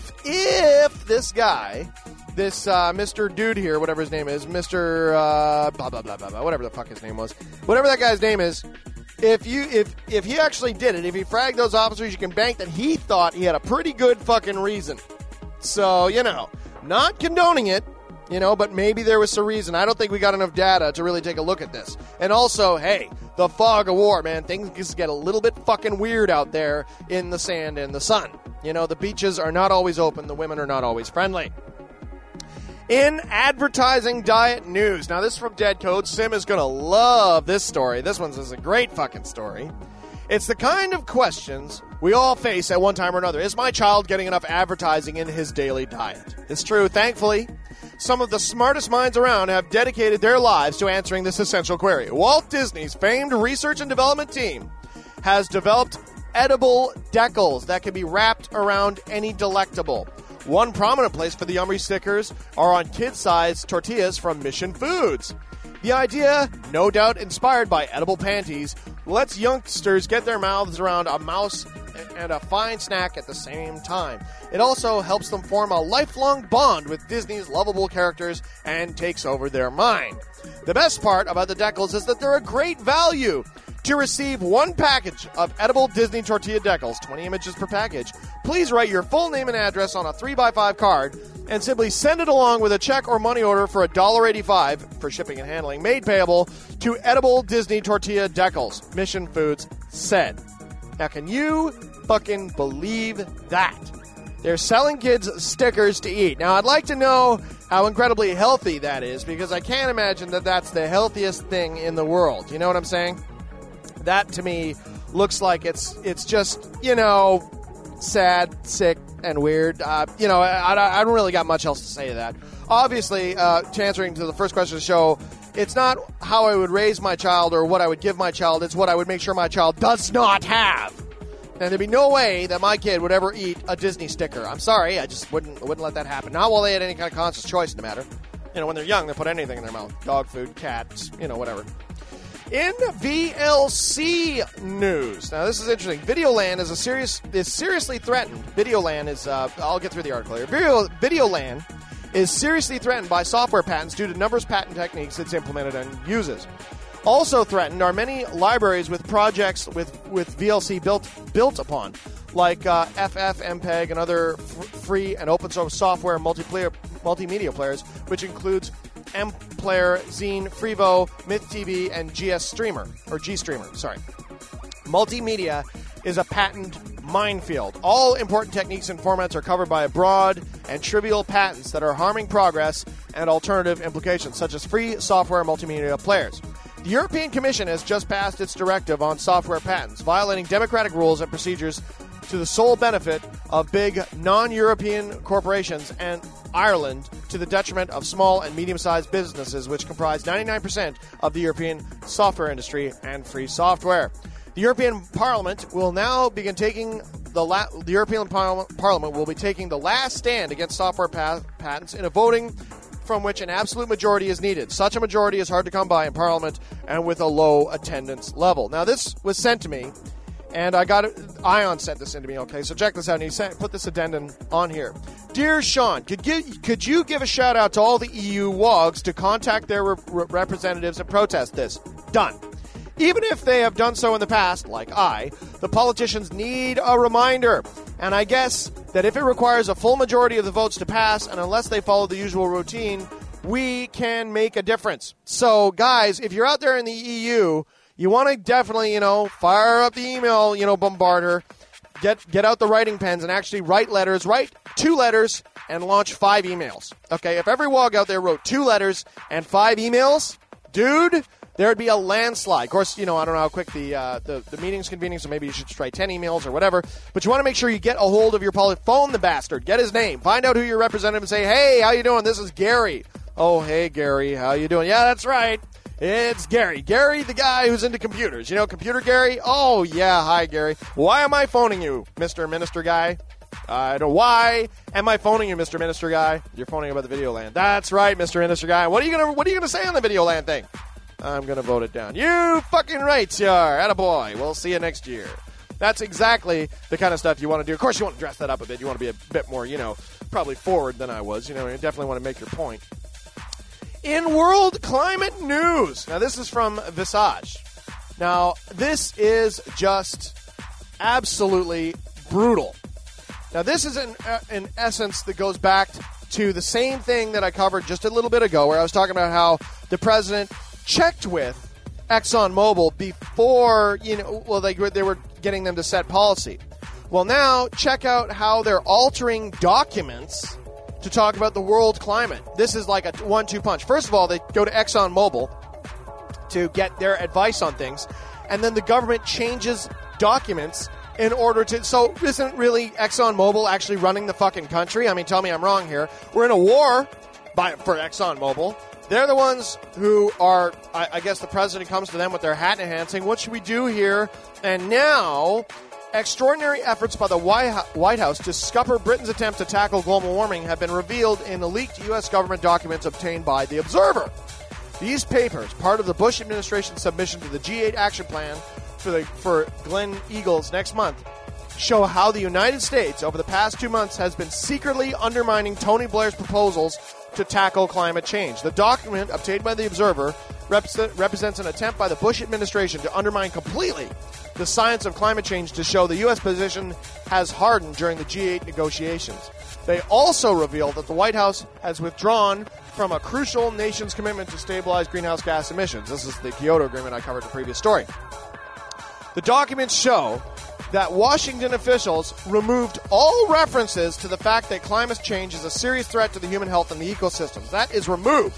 [SPEAKER 8] guy, this Mr. Dude here, whatever his name is, Mr. Blah, blah, blah, blah, blah, whatever the fuck his name was, whatever that guy's name is, if he actually did it, if he fragged those officers, you can bank that he thought he had a pretty good fucking reason. So, not condoning it, but maybe there was some reason. I don't think we got enough data to really take a look at this. And also, hey, the fog of war, man, things just get a little bit fucking weird out there in the sand and the sun. The beaches are not always open. The women are not always friendly. In advertising diet news. Now, this is from Dead Code. Sim is going to love this story. This one's a great fucking story. It's the kind of questions we all face at one time or another. Is my child getting enough advertising in his daily diet? It's true, thankfully. Some of the smartest minds around have dedicated their lives to answering this essential query. Walt Disney's famed research and development team has developed edible decals that can be wrapped around any delectable. One prominent place for the yummy stickers are on kid-sized tortillas from Mission Foods. The idea, no doubt inspired by edible panties, lets youngsters get their mouths around a mouse and a fine snack at the same time. It also helps them form a lifelong bond with Disney's lovable characters and takes over their mind. The best part about the Decals is that they're a great value. To receive one package of edible Disney tortilla Decals, 20 images per package, please write your full name and address on a 3x5 card and simply send it along with a check or money order for $1.85 for shipping and handling, made payable to Edible Disney Tortilla Decals, Mission Foods said. Now, can you fucking believe that? They're selling kids stickers to eat. Now, I'd like to know how incredibly healthy that is, because I can't imagine that that's the healthiest thing in the world. You know what I'm saying? That, to me, looks like it's just, sad, sick, and weird. I don't really got much else to say to that. Obviously, to answering to the first question of the show, it's not how I would raise my child or what I would give my child. It's what I would make sure my child does not have. And there'd be no way that my kid would ever eat a Disney sticker. I'm sorry, I just wouldn't let that happen. Not while they had any kind of conscious choice in the matter. When they're young, they put anything in their mouth. Dog food, cats, whatever. In VLC news, now this is interesting. Videoland is seriously threatened. Videoland is, I'll get through the article here. Videoland is seriously threatened by software patents due to numerous patent techniques it's implemented and uses. Also threatened are many libraries with projects with VLC built upon, like FFmpeg and other free and open source software multimedia players, which includes MPlayer, Zine, Freevo, MythTV, and GStreamer, or GStreamer, sorry. Multimedia is a patent minefield. All important techniques and formats are covered by broad and trivial patents that are harming progress and alternative implications, such as free software multimedia players. The European Commission has just passed its directive on software patents, violating democratic rules and procedures to the sole benefit of big non-European corporations and Ireland, to the detriment of small and medium-sized businesses, which comprise 99% of the European software industry and free software. The European Parliament will now begin taking the European Parliament will be taking the last stand against software patents in a voting from which an absolute majority is needed. Such a majority is hard to come by in Parliament and with a low attendance level. Now, this was sent to me, and I got it. Ion sent this in to me, okay? So check this out, and he put this addendum on here. Dear Sean, could you give a shout-out to all the EU WOGs to contact their representatives and protest this? Done. Even if they have done so in the past, like the politicians need a reminder. And I guess that if it requires a full majority of the votes to pass, and unless they follow the usual routine, we can make a difference. So, guys, if you're out there in the EU, you want to definitely, fire up the email, bombard her. Get out the writing pens and actually write letters. Write 2 letters and launch 5 emails. Okay, if every WOG out there wrote 2 letters and 5 emails, dude, there'd be a landslide. Of course, I don't know how quick the meeting's convening, so maybe you should just write 10 emails or whatever. But you want to make sure you get a hold of your politician. Phone the bastard. Get his name. Find out who your representative and say, hey, how you doing? This is Gary. Oh, hey, Gary. How you doing? Yeah, that's right. It's Gary. Gary, the guy who's into computers. Computer Gary? Oh, yeah. Hi, Gary. Why am I phoning you, Mr. Minister Guy? I don't know. Why am I phoning you, Mr. Minister Guy? You're phoning about the Videoland. That's right, Mr. Minister Guy. What are you gonna say on the Videoland thing? I'm gonna vote it down. You fucking right, you are. Attaboy. We'll see you next year. That's exactly the kind of stuff you want to do. Of course, you want to dress that up a bit. You want to be a bit more, probably forward than I was. You definitely want to make your point. In world climate news. Now, this is from Visage. Now, this is just absolutely brutal. Now, this is in essence that goes back to the same thing that I covered just a little bit ago, where I was talking about how the president checked with ExxonMobil before, they were getting them to set policy. Well, now, check out how they're altering documents to talk about the world climate. This is like a 1-2 punch. First of all, they go to ExxonMobil to get their advice on things, and then the government changes documents in order to... So isn't really ExxonMobil actually running the fucking country? I mean, tell me I'm wrong here. We're in a war for ExxonMobil. They're the ones who are... I guess the president comes to them with their hat in hand saying, what should we do here? And now... extraordinary efforts by the White House to scupper Britain's attempt to tackle global warming have been revealed in the leaked U.S. government documents obtained by The Observer. These papers, part of the Bush administration's submission to the G8 action plan for Glen Eagles next month, show how the United States over the past 2 months has been secretly undermining Tony Blair's proposals to tackle climate change. The document, obtained by The Observer, represents an attempt by the Bush administration to undermine completely the science of climate change to show the U.S. position has hardened during the G8 negotiations. They also reveal that the White House has withdrawn from a crucial nation's commitment to stabilize greenhouse gas emissions. This is the Kyoto Agreement I covered in the previous story. The documents show that Washington officials removed all references to the fact that climate change is a serious threat to the human health and the ecosystems. That is removed.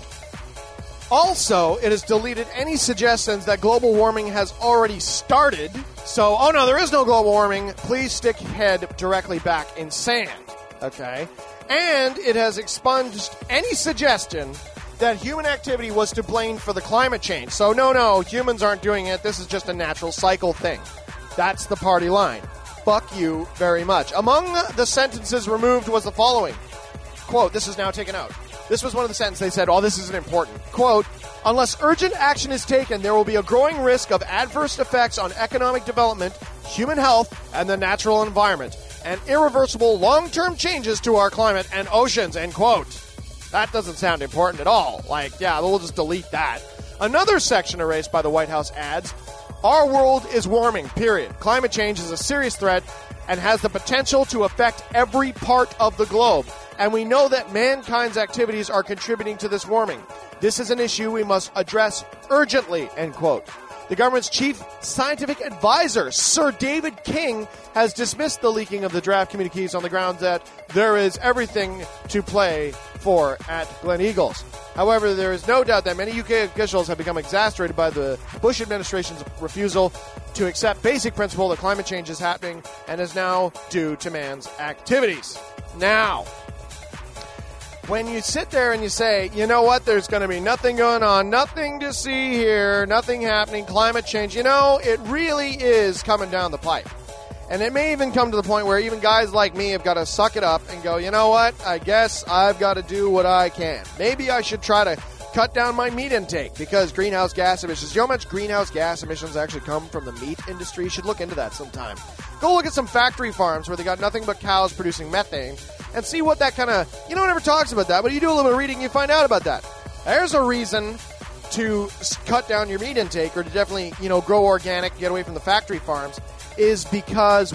[SPEAKER 8] Also, it has deleted any suggestions that global warming has already started. So, oh no, there is no global warming. Please stick your head directly back in sand. Okay? And it has expunged any suggestion that human activity was to blame for the climate change. So, no, humans aren't doing it. This is just a natural cycle thing. That's the party line. Fuck you very much. Among the sentences removed was the following. Quote, this is now taken out. This was one of the sentences they said, this isn't important. Quote, unless urgent action is taken, there will be a growing risk of adverse effects on economic development, human health, and the natural environment, and irreversible long-term changes to our climate and oceans, end quote. That doesn't sound important at all. We'll just delete that. Another section erased by the White House adds, our world is warming, period. Climate change is a serious threat and has the potential to affect every part of the globe. And we know that mankind's activities are contributing to this warming. This is an issue we must address urgently, end quote. The government's chief scientific advisor, Sir David King, has dismissed the leaking of the draft communiques on the grounds that there is everything to play for at Glen Eagles. However, there is no doubt that many UK officials have become exasperated by the Bush administration's refusal to accept basic principle that climate change is happening and is now due to man's activities. Now, when you sit there and you say, you know what, there's going to be nothing going on, nothing to see here, nothing happening, climate change, it really is coming down the pipe. And it may even come to the point where even guys like me have got to suck it up and go, you know what, I guess I've got to do what I can. Maybe I should try to cut down my meat intake because greenhouse gas emissions. Do you know how much greenhouse gas emissions actually come from the meat industry? You should look into that sometime. Go look at some factory farms where they got nothing but cows producing methane and see what that kind of, no one ever talks about that, but you do a little bit of reading, you find out about that. There's a reason to cut down your meat intake or to definitely, grow organic, get away from the factory farms, is because,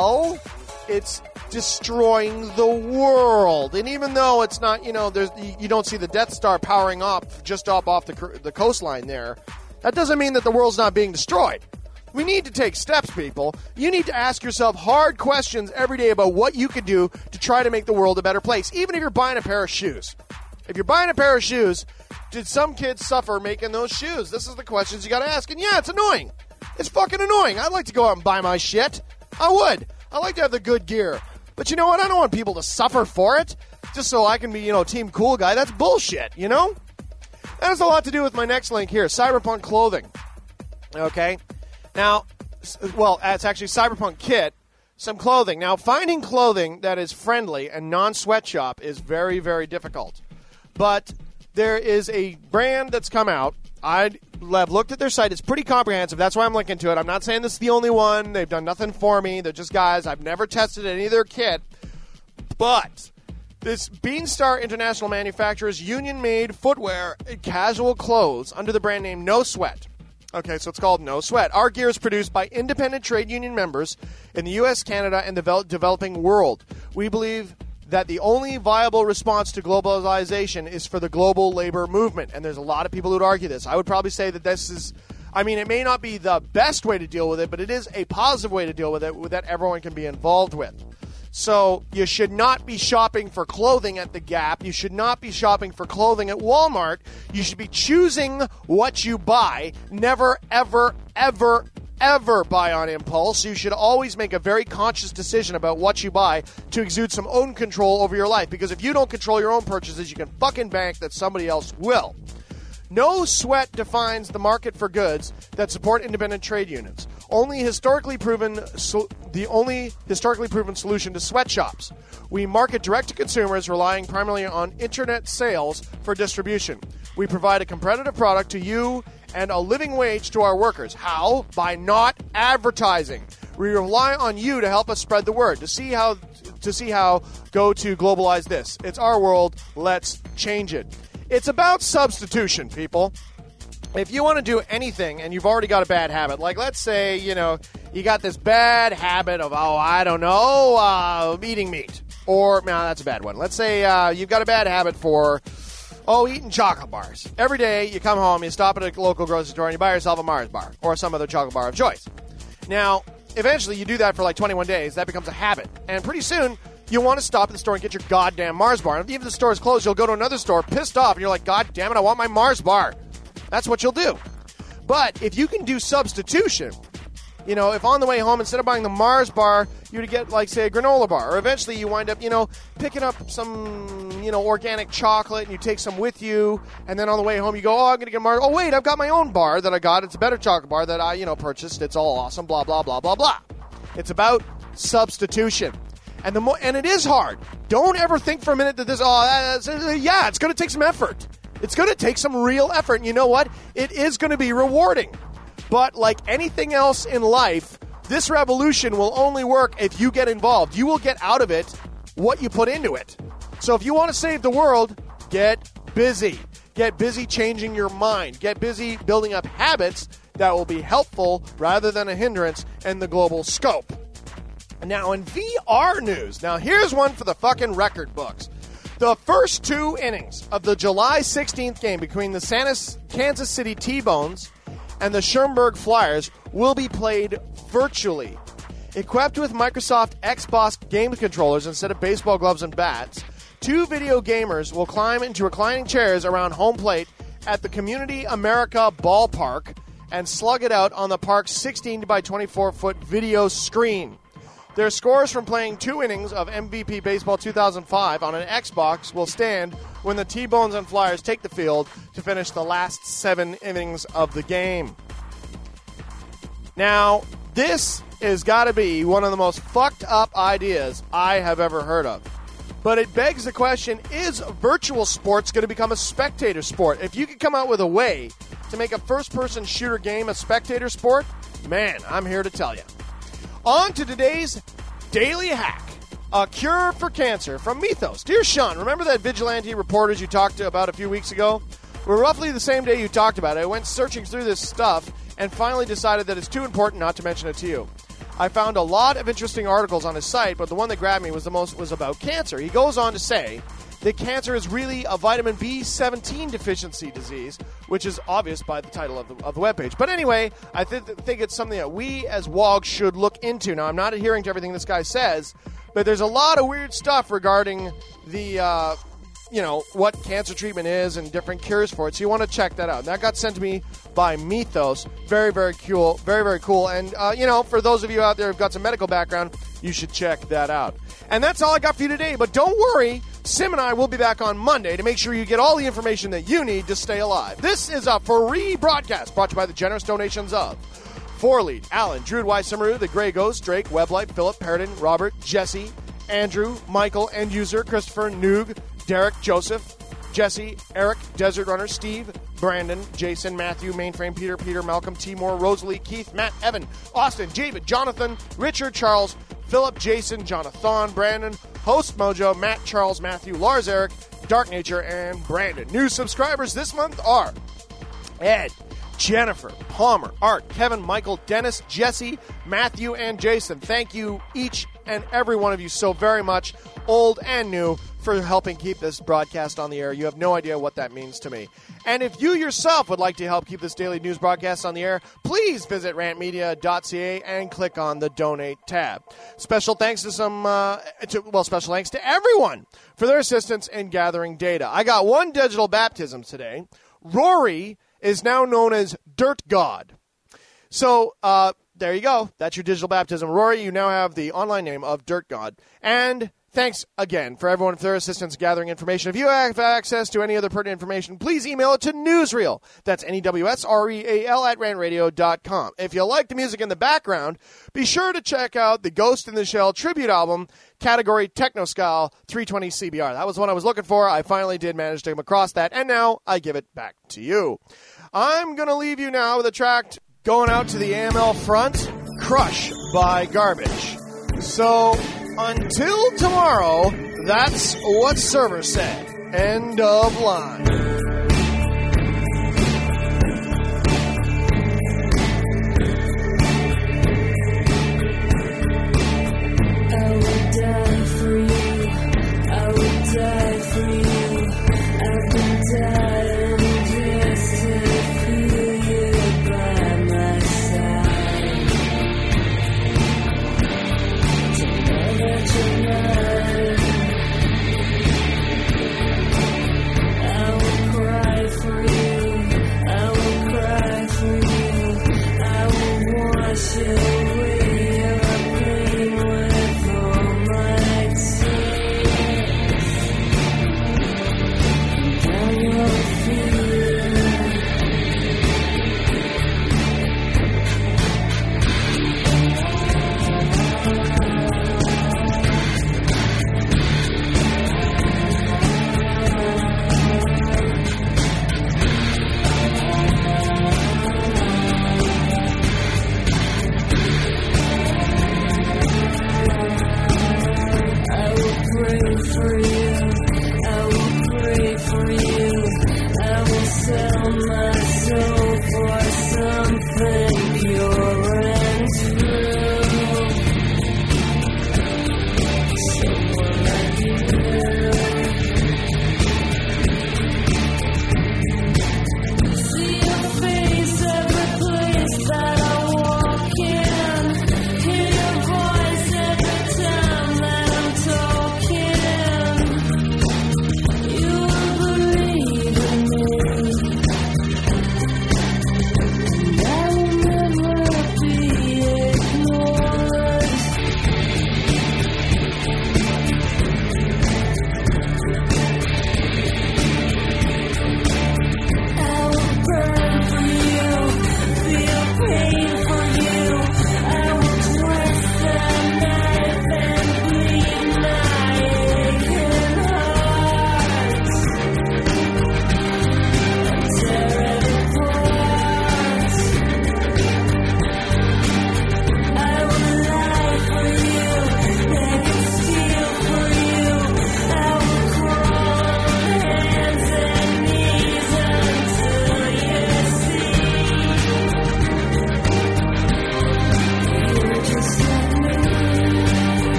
[SPEAKER 8] it's destroying the world. And even though it's not, you don't see the Death Star powering up just off the coastline there, that doesn't mean that the world's not being destroyed. We need to take steps, people. You need to ask yourself hard questions every day about what you can do to try to make the world a better place, even if you're buying a pair of shoes. If you're buying a pair of shoes, did some kids suffer making those shoes? This is the questions you got to ask. And yeah, it's annoying. It's fucking annoying. I'd like to go out and buy my shit. I would. I like to have the good gear. But you know what? I don't want people to suffer for it just so I can be, team cool guy. That's bullshit, That has a lot to do with my next link here, Cyberpunk clothing. Okay? Now, it's actually Cyberpunk Kit, some clothing. Now, finding clothing that is friendly and non-sweatshop is very, very difficult. But there is a brand that's come out. I've looked at their site. It's pretty comprehensive. That's why I'm linking to it. I'm not saying this is the only one. They've done nothing for me. They're just guys. I've never tested any of their kit. But this Beanstar International manufactures union-made footwear and casual clothes under the brand name No Sweat. Okay, so it's called No Sweat. Our gear is produced by independent trade union members in the U.S., Canada, and the developing world. We believe that the only viable response to globalization is for the global labor movement. And there's a lot of people who would argue this. I would probably say that this is, it may not be the best way to deal with it, but it is a positive way to deal with it that everyone can be involved with. So you should not be shopping for clothing at the Gap. You should not be shopping for clothing at Walmart. You should be choosing what you buy. Never, ever, ever, ever buy on impulse. You should always make a very conscious decision about what you buy to exude some own control over your life. Because if you don't control your own purchases, you can fucking bank that somebody else will. No Sweat defines the market for goods that support independent trade unions. The only historically proven solution to sweatshops. We market direct to consumers, relying primarily on internet sales for distribution. We provide a competitive product to you and a living wage to our workers. How? By not advertising. We rely on you to help us spread the word. To see how, go to Globalize This. It's our world. Let's change it. It's about substitution, people. If you want to do anything and you've already got a bad habit, like let's say, you got this bad habit of, eating meat. Or, no, that's a bad one. Let's say you've got a bad habit for, eating chocolate bars. Every day you come home, you stop at a local grocery store, and you buy yourself a Mars bar or some other chocolate bar of choice. Now, eventually you do that for like 21 days. That becomes a habit. And pretty soon, you want to stop at the store and get your goddamn Mars bar. And if even the store is closed, you'll go to another store pissed off, and you're like, God damn it, I want my Mars bar. That's what you'll do. But if you can do substitution, if on the way home, instead of buying the Mars bar, you would get, like, say, a granola bar. Or eventually you wind up, picking up some, organic chocolate, and you take some with you. And then on the way home, you go, I'm going to get Mars. Oh, wait, I've got my own bar that I got. It's a better chocolate bar that I, purchased. It's all awesome, blah, blah, blah, blah, blah. It's about substitution. And it is hard. Don't ever think for a minute that it's going to take some effort. It's going to take some real effort. And you know what? It is going to be rewarding. But like anything else in life, this revolution will only work if you get involved. You will get out of it what you put into it. So if you want to save the world, get busy. Get busy changing your mind. Get busy building up habits that will be helpful rather than a hindrance in the global scope. Now, in VR news, here's one for the fucking record books. The first two innings of the July 16th game between the Kansas City T-Bones and the Schermburg Flyers will be played virtually. Equipped with Microsoft Xbox game controllers instead of baseball gloves and bats, two video gamers will climb into reclining chairs around home plate at the Community America Ballpark and slug it out on the park's 16 by 24-foot video screen. Their scores from playing two innings of MVP Baseball 2005 on an Xbox will stand when the T-Bones and Flyers take the field to finish the last 7 innings of the game. Now, this has got to be one of the most fucked up ideas I have ever heard of. But it begs the question, is virtual sports going to become a spectator sport? If you could come out with a way to make a first-person shooter game a spectator sport, man, I'm here to tell you. On to today's Daily Hack, a cure for cancer from Mythos. Dear Sean, remember that vigilante reporters you talked about a few weeks ago? Well, roughly the same day you talked about it, I went searching through this stuff and finally decided that it's too important not to mention it to you. I found a lot of interesting articles on his site, but the one that grabbed me was about cancer. He goes on to say that cancer is really a vitamin B17 deficiency disease, which is obvious by the title of the webpage. But anyway, I think it's something that we as WOGs should look into. Now, I'm not adhering to everything this guy says, but there's a lot of weird stuff regarding the, what cancer treatment is and different cures for it. So you want to check that out. And that got sent to me by Mythos. Very, very cool. Very, very cool. And, for those of you out there who've got some medical background, you should check that out. And that's all I got for you today. But don't worry, Sim and I will be back on Monday to make sure you get all the information that you need to stay alive. This is a free broadcast brought to you by the generous donations of Forlead, Alan, Druid Weissimaru, The Grey Ghost, Drake, Weblight, Philip, Paradin, Robert, Jesse, Andrew, Michael, End User, Christopher, Noog, Derek, Joseph, Jesse, Eric, Desert Runner, Steve, Brandon, Jason, Matthew, Mainframe, Peter, Malcolm, Timor, Rosalie, Keith, Matt, Evan, Austin, David, Jonathan, Richard, Charles, Philip, Jason, Jonathan, Brandon, Host Mojo, Matt, Charles, Matthew, Lars, Eric, Dark Nature, and Brandon. New subscribers this month are Ed, Jennifer, Palmer, Art, Kevin, Michael, Dennis, Jesse, Matthew, and Jason. Thank you, each and every one of you, so very much, old and new, for helping keep this broadcast on the air. You have no idea what that means to me. And if you yourself would like to help keep this daily news broadcast on the air, please visit rantmedia.ca and click on the Donate tab. Special thanks to special thanks to everyone for their assistance in gathering data. I got one digital baptism today. Rory is now known as Dirt God. So, there you go. That's your digital baptism. Rory, you now have the online name of Dirt God. And thanks again for everyone for their assistance gathering information. If you have access to any other pertinent information, please email it to Newsreel. That's NEWSREAL at rantradio.com. If you like the music in the background, be sure to check out the Ghost in the Shell tribute album, category Techno-Ska 320 CBR. That was what I was looking for. I finally did manage to come across that, and now I give it back to you. I'm going to leave you now with a track going out to the AML front, Crush by garbage. So, until tomorrow, that's what servers say. End of line.